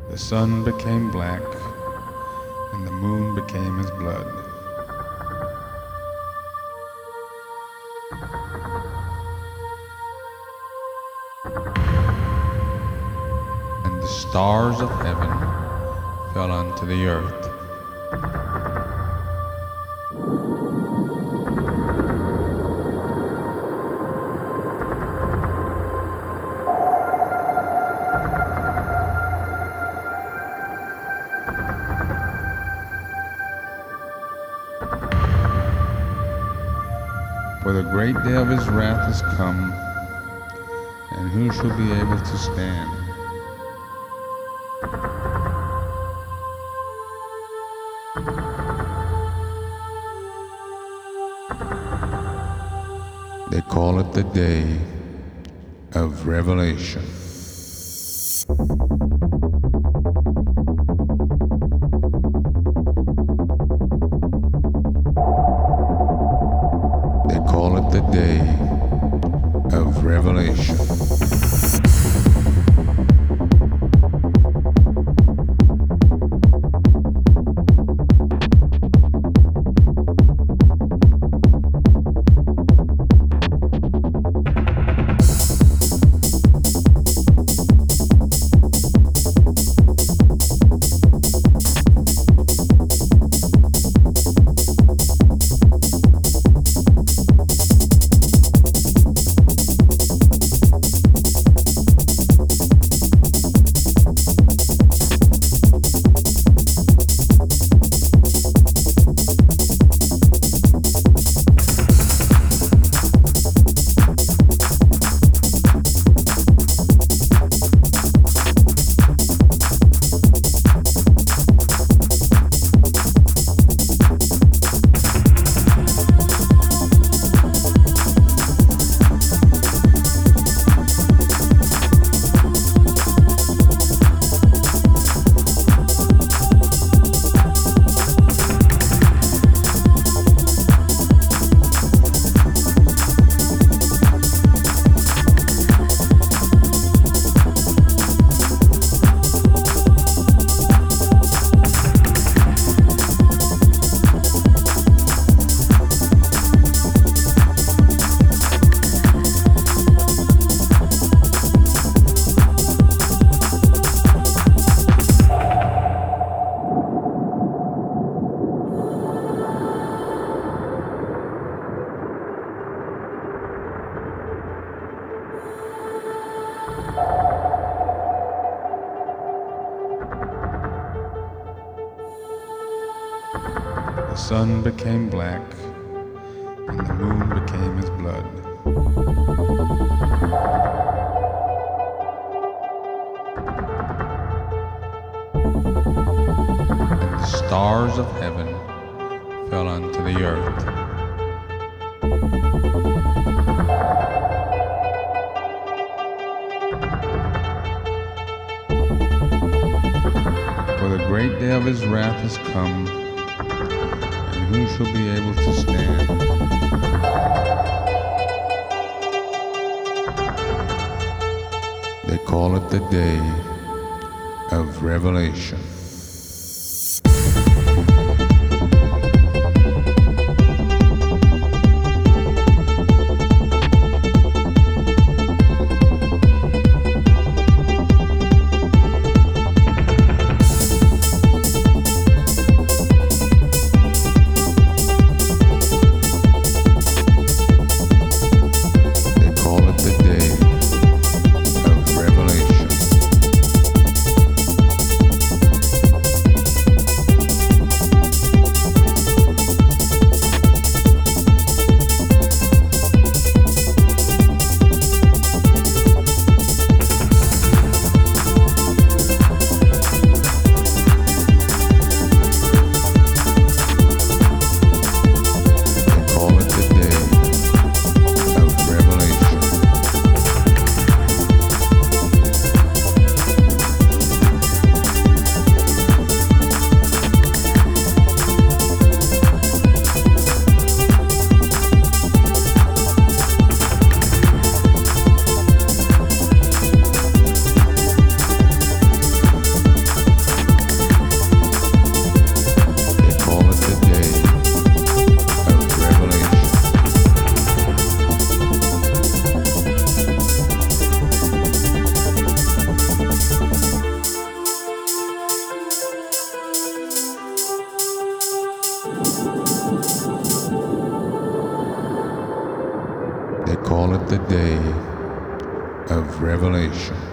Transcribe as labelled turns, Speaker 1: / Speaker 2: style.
Speaker 1: The sun became black, and the moon became as blood. And the stars of heaven fell unto the earth. For the great day of his wrath is come, and who shall be able to stand? They call it the day of revelation. They call it the day of revelation. The sun became black, and the moon became as blood. And the stars of heaven fell unto the earth. For the great day of his wrath is come, and who shall be able to stand? They call it the day of revelation. call it the day of revelation.